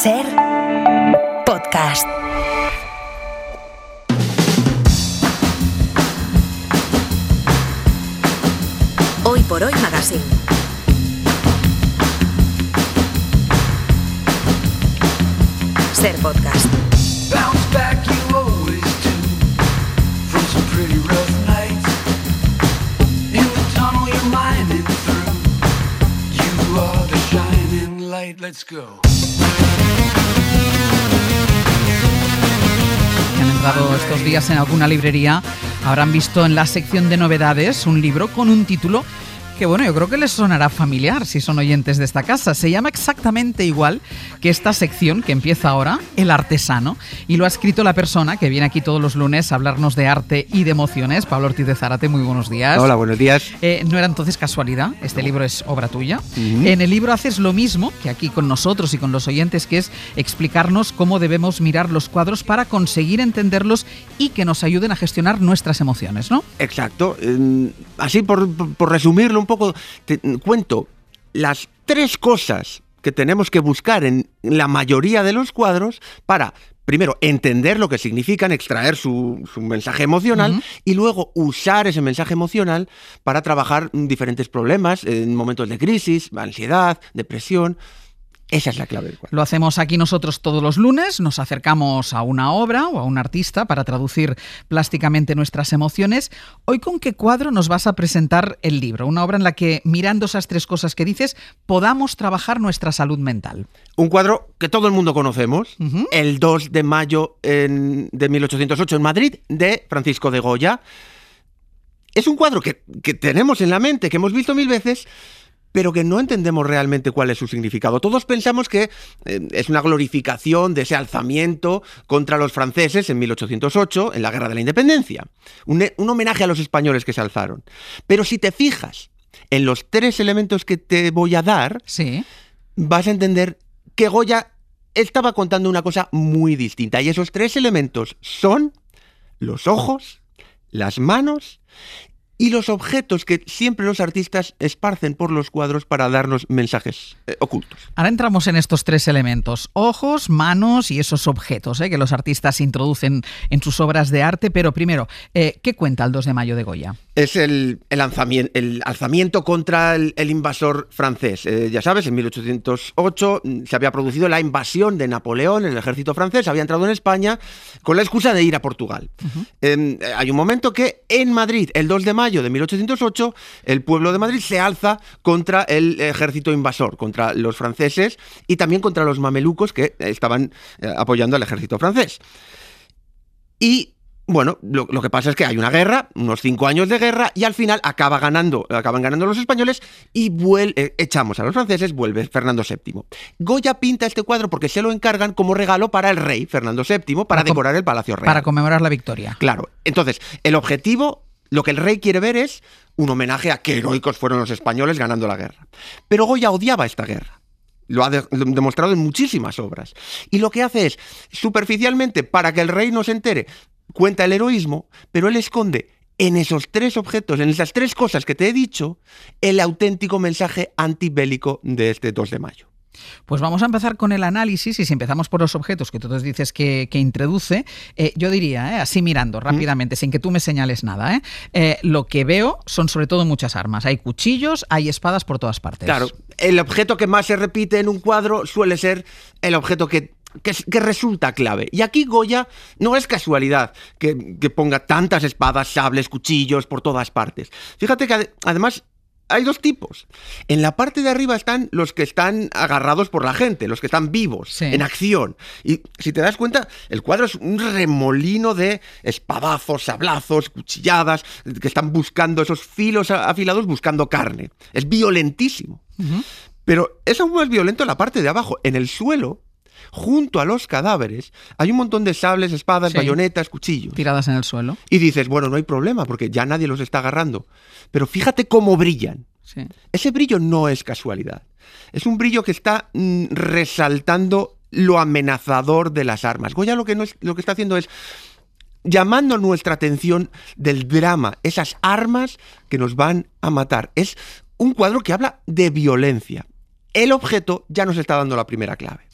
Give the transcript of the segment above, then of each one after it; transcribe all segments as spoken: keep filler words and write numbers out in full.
Ser podcast. Hoy por Hoy Magazine. Ser podcast. Bounce back you always do from some pretty rough nights. In the tunnel you're mining through. You are the shining light. Let's go. Han entrado estos días en alguna librería, habrán visto en la sección de novedades un libro con un título que, bueno, yo creo que les sonará familiar si son oyentes de esta casa. Se llama exactamente igual que esta sección que empieza ahora, El Artesano, y lo ha escrito la persona que viene aquí todos los lunes a hablarnos de arte y de emociones, Pablo Ortiz de Zárate. Muy buenos días. Hola, buenos días. Eh, no era entonces casualidad, este libro es obra tuya. Uh-huh. En el libro haces lo mismo que aquí con nosotros y con los oyentes, que es explicarnos cómo debemos mirar los cuadros para conseguir entenderlos y que nos ayuden a gestionar nuestras emociones, ¿no? Exacto. Eh, así, por, por, por resumirlo un poco, te cuento las tres cosas que tenemos que buscar en la mayoría de los cuadros para, primero, entender lo que significan, extraer su, su mensaje emocional, uh-huh, y luego usar ese mensaje emocional para trabajar diferentes problemas en momentos de crisis, ansiedad, depresión. Esa es la clave del cuadro. Lo hacemos aquí nosotros todos los lunes, nos acercamos a una obra o a un artista para traducir plásticamente nuestras emociones. Hoy, ¿con qué cuadro nos vas a presentar el libro? Una obra en la que, mirando esas tres cosas que dices, podamos trabajar nuestra salud mental. Un cuadro que todo el mundo conocemos, uh-huh, el dos de mayo en, de mil ochocientos ocho en Madrid, de Francisco de Goya. Es un cuadro que, que tenemos en la mente, que hemos visto mil veces, pero que no entendemos realmente cuál es su significado. Todos pensamos que eh, es una glorificación de ese alzamiento contra los franceses en mil ochocientos ocho, en la Guerra de la Independencia. Un, un homenaje a los españoles que se alzaron. Pero si te fijas en los tres elementos que te voy a dar, sí, vas a entender que Goya estaba contando una cosa muy distinta. Y esos tres elementos son los ojos, las manos y los objetos que siempre los artistas esparcen por los cuadros para darnos mensajes eh, ocultos. Ahora entramos en estos tres elementos: ojos, manos y esos objetos eh, que los artistas introducen en sus obras de arte. Pero primero, eh, ¿qué cuenta el dos de mayo de Goya? Es el, el, alzamiento, el alzamiento contra el, el invasor francés. Eh, ya sabes, en mil ochocientos ocho se había producido la invasión de Napoleón, el ejército francés había entrado en España con la excusa de ir a Portugal. Uh-huh. Eh, hay un momento que en Madrid, el dos de mayo de mil ochocientos ocho, el pueblo de Madrid se alza contra el ejército invasor, contra los franceses y también contra los mamelucos que estaban eh, apoyando al ejército francés. Y bueno, lo, lo que pasa es que hay una guerra, unos cinco años de guerra, y al final acaba ganando, acaban ganando los españoles y vuel, eh, echamos a los franceses, vuelve Fernando séptimo. Goya pinta este cuadro porque se lo encargan como regalo para el rey Fernando séptimo, para, para decorar el Palacio Real. Para conmemorar la victoria. Claro. Entonces, el objetivo, lo que el rey quiere ver es un homenaje a qué heroicos fueron los españoles ganando la guerra. Pero Goya odiaba esta guerra. Lo ha de- demostrado en muchísimas obras. Y lo que hace es, superficialmente, para que el rey no se entere, cuenta el heroísmo, pero él esconde en esos tres objetos, en esas tres cosas que te he dicho, el auténtico mensaje antibélico de este dos de mayo. Pues vamos a empezar con el análisis, y si empezamos por los objetos que tú nos dices que, que introduce, eh, yo diría, eh, así mirando rápidamente, ¿Mm? sin que tú me señales nada, eh, eh, lo que veo son sobre todo muchas armas. Hay cuchillos, hay espadas por todas partes. Claro, el objeto que más se repite en un cuadro suele ser el objeto que Que, que resulta clave. Y aquí Goya no es casualidad que, que ponga tantas espadas, sables, cuchillos por todas partes. Fíjate que ade- además hay dos tipos. En la parte de arriba están los que están agarrados por la gente, los que están vivos, sí, en acción. Y si te das cuenta, el cuadro es un remolino de espadazos, sablazos, cuchilladas, que están buscando esos filos afilados, buscando carne. Es violentísimo. Uh-huh. Pero es aún más violento en la parte de abajo. En el suelo, junto a los cadáveres, hay un montón de sables, espadas, sí, bayonetas, cuchillos. Tiradas en el suelo. Y dices, bueno, no hay problema, porque ya nadie los está agarrando. Pero fíjate cómo brillan. Sí. Ese brillo no es casualidad. Es un brillo que está mm, resaltando lo amenazador de las armas. Goya lo que, no es, lo que está haciendo es llamando nuestra atención del drama, esas armas que nos van a matar. Es un cuadro que habla de violencia. El objeto ya nos está dando la primera clave.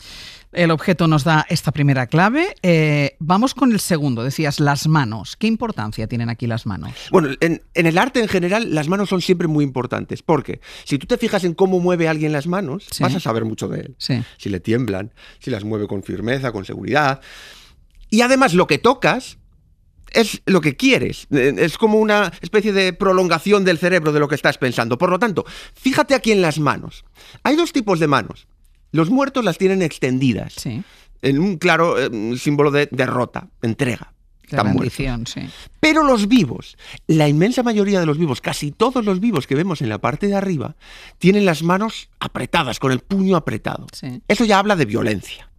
El objeto nos da esta primera clave. Eh, vamos con el segundo. Decías las manos. ¿Qué importancia tienen aquí las manos? Bueno, en, en el arte en general las manos son siempre muy importantes, porque si tú te fijas en cómo mueve alguien las manos, sí. vas a saber mucho de él. Sí. Si le tiemblan, si las mueve con firmeza, con seguridad. Y además lo que tocas es lo que quieres. Es como una especie de prolongación del cerebro de lo que estás pensando. Por lo tanto, fíjate aquí en las manos. Hay dos tipos de manos. Los muertos las tienen extendidas, sí. en un claro eh, símbolo de derrota, entrega. De rendición, sí. Pero los vivos, la inmensa mayoría de los vivos, casi todos los vivos que vemos en la parte de arriba, tienen las manos apretadas, con el puño apretado. Sí. Eso ya habla de violencia.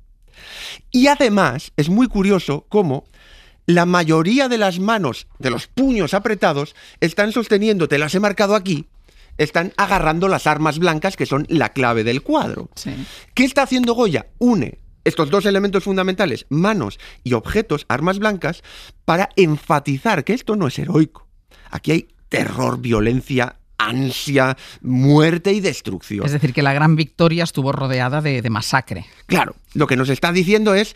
Y además, es muy curioso cómo la mayoría de las manos, de los puños apretados, están sosteniendo, te las he marcado aquí, están agarrando las armas blancas que son la clave del cuadro. Sí. ¿Qué está haciendo Goya? Une estos dos elementos fundamentales, manos y objetos, armas blancas, para enfatizar que esto no es heroico. Aquí hay terror, violencia, ansia, muerte y destrucción. Es decir, que la gran victoria estuvo rodeada de, de masacre. Claro, lo que nos está diciendo es,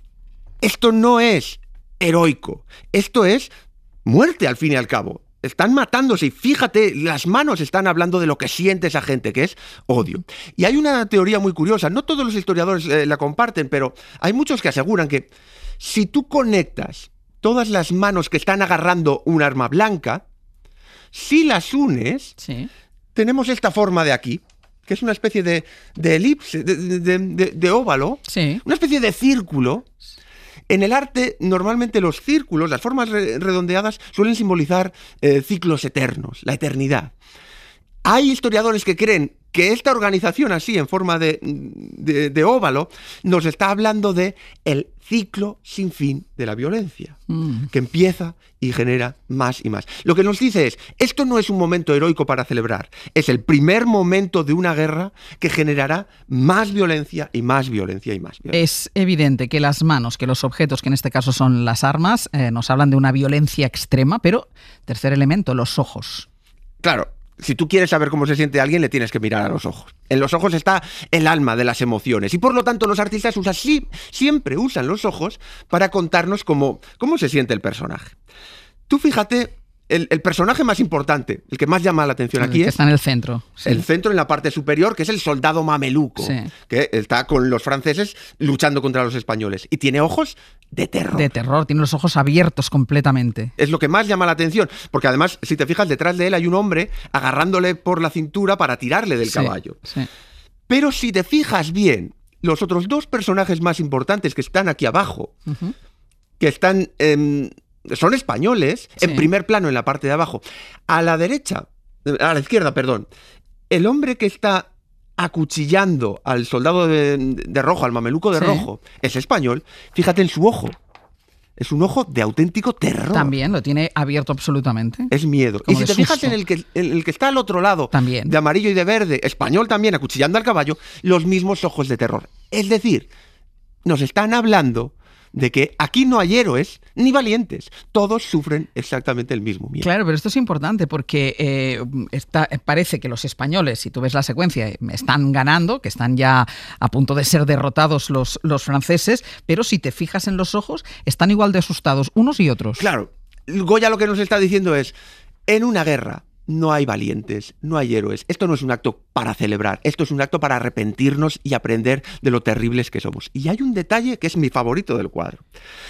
esto no es heroico, esto es muerte al fin y al cabo. Están matándose y fíjate, las manos están hablando de lo que siente esa gente, que es odio. Y hay una teoría muy curiosa, no todos los historiadores eh, la comparten, pero hay muchos que aseguran que si tú conectas todas las manos que están agarrando un arma blanca, si las unes, sí. tenemos esta forma de aquí, que es una especie de, de elipse, de, de, de, de óvalo, sí. una especie de círculo. En el arte, normalmente los círculos, las formas re- redondeadas, suelen simbolizar eh, ciclos eternos, la eternidad. Hay historiadores que creen que esta organización así, en forma de, de, de óvalo, nos está hablando de el ciclo sin fin de la violencia, mm. que empieza y genera más y más. Lo que nos dice es, esto no es un momento heroico para celebrar, es el primer momento de una guerra que generará más violencia y más violencia y más violencia. Es evidente que las manos, que los objetos, que en este caso son las armas, eh, nos hablan de una violencia extrema, pero, tercer elemento, los ojos. Claro. Si tú quieres saber cómo se siente alguien, le tienes que mirar a los ojos. En los ojos está el alma de las emociones. Y por lo tanto, los artistas usan, sí, siempre usan los ojos para contarnos cómo, cómo se siente el personaje. Tú fíjate, el, el personaje más importante, el que más llama la atención el aquí que es... está en el centro. Sí. El centro, en la parte superior, que es el soldado mameluco, sí. que está con los franceses luchando contra los españoles. Y tiene ojos de terror. De terror, tiene los ojos abiertos completamente. Es lo que más llama la atención, porque además, si te fijas, detrás de él hay un hombre agarrándole por la cintura para tirarle del sí, caballo. Sí. Pero si te fijas bien, los otros dos personajes más importantes que están aquí abajo, uh-huh. que están... Eh, son españoles, sí. en primer plano en la parte de abajo. A la derecha, a la izquierda, perdón, el hombre que está acuchillando al soldado de, de rojo, al mameluco de sí. rojo, es español. Fíjate en su ojo. Es un ojo de auténtico terror. También lo tiene abierto absolutamente. Es miedo. Como y si te susto. fijas en el, que, en el que está al otro lado, también. de amarillo y de verde, español también, acuchillando al caballo, los mismos ojos de terror. Es decir, nos están hablando de que aquí no hay héroes ni valientes, todos sufren exactamente el mismo miedo. Claro, pero esto es importante porque eh, está, parece que los españoles, si tú ves la secuencia, están ganando, que están ya a punto de ser derrotados los, los franceses, pero si te fijas en los ojos, están igual de asustados unos y otros. Claro, Goya lo que nos está diciendo es, en una guerra no hay valientes, no hay héroes. Esto no es un acto para celebrar, esto es un acto para arrepentirnos y aprender de lo terribles que somos. Y hay un detalle que es mi favorito del cuadro.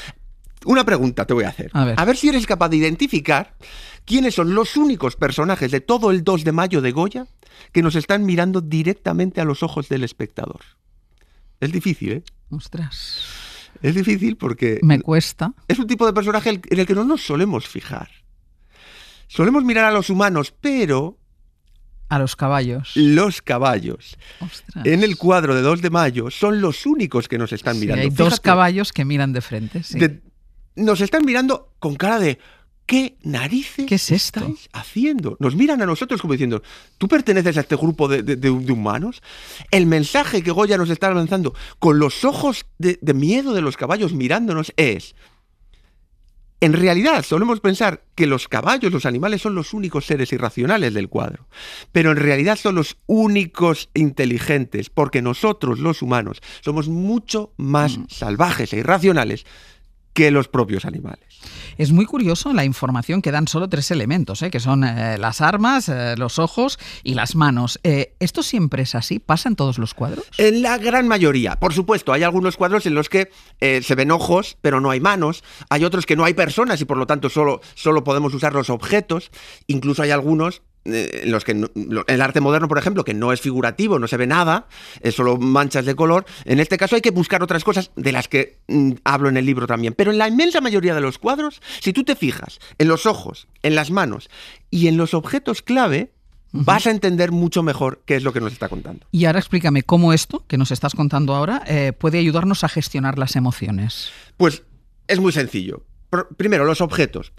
Una pregunta te voy a hacer. A ver. A ver si eres capaz de identificar quiénes son los únicos personajes de todo el dos de mayo de Goya que nos están mirando directamente a los ojos del espectador. Es difícil, ¿eh? Ostras. Es difícil porque... Me cuesta. Es un tipo de personaje en el que no nos solemos fijar. Solemos mirar a los humanos, pero... A los caballos. Los caballos. Ostras. En el cuadro de dos de mayo son los únicos que nos están sí, mirando. Hay Fíjate, dos caballos que miran de frente. Sí. De, nos están mirando con cara de... ¿Qué narices ¿Qué es esto? estáis haciendo? Nos miran a nosotros como diciendo, ¿tú perteneces a este grupo de, de, de, de humanos? El mensaje que Goya nos está lanzando con los ojos de, de miedo de los caballos mirándonos es... En realidad, solemos pensar que los caballos, los animales, son los únicos seres irracionales del cuadro. Pero en realidad son los únicos inteligentes, porque nosotros, los humanos, somos mucho más salvajes e irracionales que los propios animales. Es muy curioso la información que dan solo tres elementos, ¿eh? que son eh, las armas, eh, los ojos y las manos. Eh, ¿Esto siempre es así? ¿Pasa en todos los cuadros? En la gran mayoría. Por supuesto, hay algunos cuadros en los que eh, se ven ojos, pero no hay manos. Hay otros que no hay personas y por lo tanto solo, solo podemos usar los objetos. Incluso hay algunos en los que no, el arte moderno, por ejemplo, que no es figurativo, no se ve nada, es solo manchas de color. En este caso hay que buscar otras cosas de las que mm, hablo en el libro también. Pero en la inmensa mayoría de los cuadros, si tú te fijas en los ojos, en las manos y en los objetos clave, uh-huh. vas a entender mucho mejor qué es lo que nos está contando. Y ahora explícame cómo esto que nos estás contando ahora eh, puede ayudarnos a gestionar las emociones. Pues es muy sencillo. Primero, los objetos.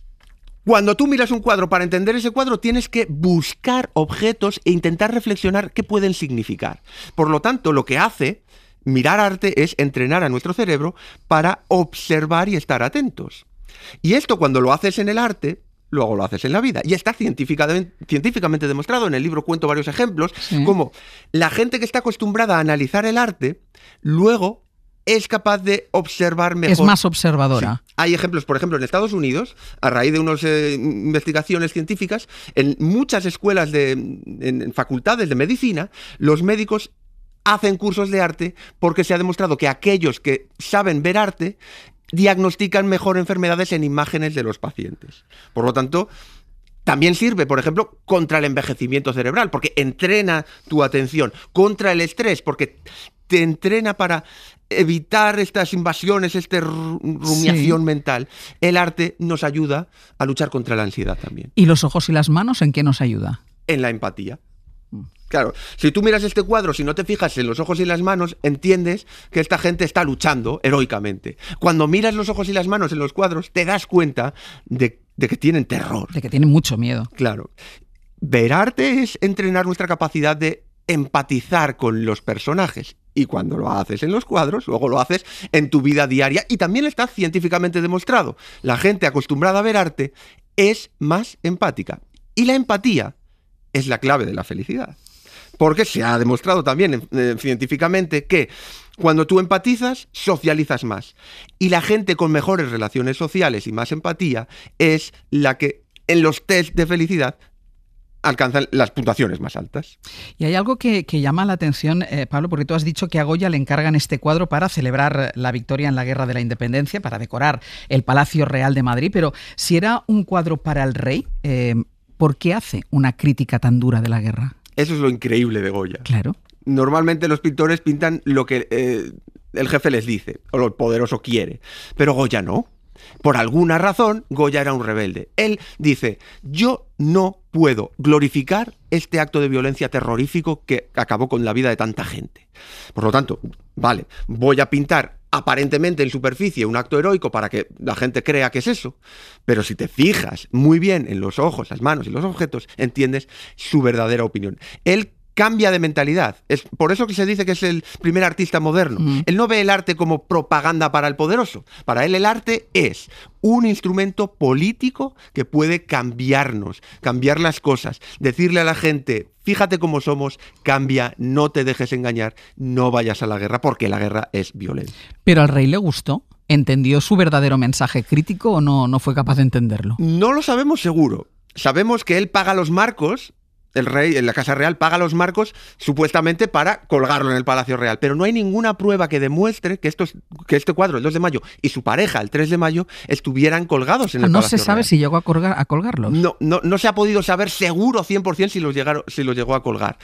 Cuando tú miras un cuadro, para entender ese cuadro tienes que buscar objetos e intentar reflexionar qué pueden significar. Por lo tanto, lo que hace mirar arte es entrenar a nuestro cerebro para observar y estar atentos. Y esto, cuando lo haces en el arte, luego lo haces en la vida. Y está científicamente, científicamente demostrado. En el libro cuento varios ejemplos, sí. como la gente que está acostumbrada a analizar el arte, luego es capaz de observar mejor. Es más observadora. Sí. Hay ejemplos, por ejemplo, en Estados Unidos, a raíz de unas eh, investigaciones científicas, en muchas escuelas, de, en, en facultades de medicina, los médicos hacen cursos de arte porque se ha demostrado que aquellos que saben ver arte diagnostican mejor enfermedades en imágenes de los pacientes. Por lo tanto, también sirve, por ejemplo, contra el envejecimiento cerebral, porque entrena tu atención, contra el estrés, porque te entrena para evitar estas invasiones, esta rumiación sí. mental. El arte nos ayuda a luchar contra la ansiedad también. ¿Y los ojos y las manos en qué nos ayuda? En la empatía. Claro, si tú miras este cuadro, si no te fijas en los ojos y las manos, entiendes que esta gente está luchando heroicamente. Cuando miras los ojos y las manos en los cuadros, te das cuenta de, de que tienen terror. De que tienen mucho miedo. Claro. Ver arte es entrenar nuestra capacidad de empatizar con los personajes. Y cuando lo haces en los cuadros, luego lo haces en tu vida diaria. Y también está científicamente demostrado. La gente acostumbrada a ver arte es más empática. Y la empatía es la clave de la felicidad. Porque se ha demostrado también eh, científicamente que cuando tú empatizas, socializas más. Y la gente con mejores relaciones sociales y más empatía es la que en los test de felicidad alcanzan las puntuaciones más altas. Y hay algo que, que llama la atención, eh, Pablo, porque tú has dicho que a Goya le encargan este cuadro para celebrar la victoria en la Guerra de la Independencia, para decorar el Palacio Real de Madrid, pero si era un cuadro para el rey, eh, ¿por qué hace una crítica tan dura de la guerra? Eso es lo increíble de Goya. Claro. Normalmente los pintores pintan lo que eh, el jefe les dice, o lo poderoso quiere, pero Goya no. Por alguna razón, Goya era un rebelde. Él dice, yo no puedo glorificar este acto de violencia terrorífico que acabó con la vida de tanta gente. Por lo tanto, vale, voy a pintar aparentemente en superficie un acto heroico para que la gente crea que es eso, pero si te fijas muy bien en los ojos, las manos y los objetos, entiendes su verdadera opinión. Él cambia de mentalidad. Es por eso que se dice que es el primer artista moderno. Mm. Él no ve el arte como propaganda para el poderoso. Para él el arte es un instrumento político que puede cambiarnos, cambiar las cosas, decirle a la gente, fíjate cómo somos, cambia, no te dejes engañar, no vayas a la guerra, porque la guerra es violencia. ¿Pero al rey le gustó? ¿Entendió su verdadero mensaje crítico o no, no fue capaz de entenderlo? No lo sabemos seguro. Sabemos que él paga los marcos. El rey en la Casa Real paga los marcos supuestamente para colgarlo en el Palacio Real, pero no hay ninguna prueba que demuestre que, estos, que este cuadro, el dos de mayo, y su pareja, el tres de mayo, estuvieran colgados en el no Palacio Real. No se sabe si llegó a, colgar, a colgarlos. No, no, no se ha podido saber seguro cien por ciento si los, llegaron, si los llegó a colgar.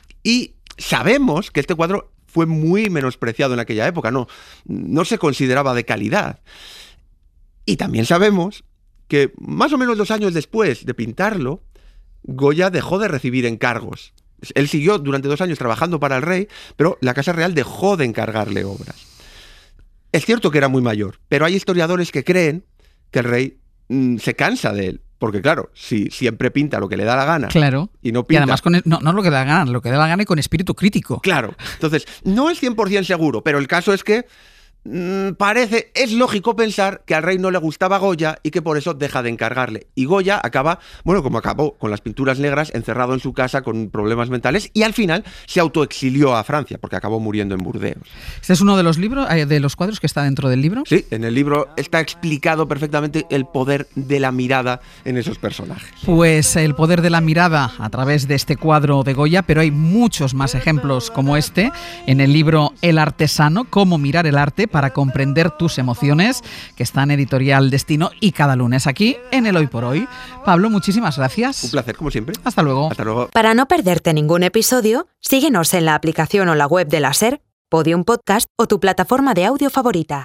Y sabemos que este cuadro fue muy menospreciado en aquella época, no, no se consideraba de calidad. Y también sabemos que más o menos dos años después de pintarlo, Goya dejó de recibir encargos. Él siguió durante dos años trabajando para el rey, pero la Casa Real dejó de encargarle obras. Es cierto que era muy mayor, pero hay historiadores que creen que el rey mmm, se cansa de él. Porque claro, si siempre pinta lo que le da la gana, claro, y no pinta... Y además con el, no, no lo que le da la gana, lo que le da la gana y con espíritu crítico. Claro. Entonces, no es cien por ciento seguro, pero el caso es que mmm, parece, es lógico pensar que al rey no le gustaba Goya y que por eso deja de encargarle. Y Goya acaba, bueno, como acabó, con las pinturas negras, encerrado en su casa con problemas mentales y al final se autoexilió a Francia porque acabó muriendo en Burdeos. Este es uno de los libros, de los cuadros que está dentro del libro. Sí, en el libro está explicado perfectamente el poder de la mirada en esos personajes. Pues el poder de la mirada a través de este cuadro de Goya, pero hay muchos más ejemplos como este en el libro El artesano, cómo mirar el arte para comprender tus emociones, que está en Editorial Destino y cada lunes aquí en el Hoy por Hoy. Pablo, muchísimas gracias. Un placer, como siempre. Hasta luego. Hasta luego. Para no perderte ningún episodio, síguenos en la aplicación o la web de la SER, Podium Podcast o tu plataforma de audio favorita.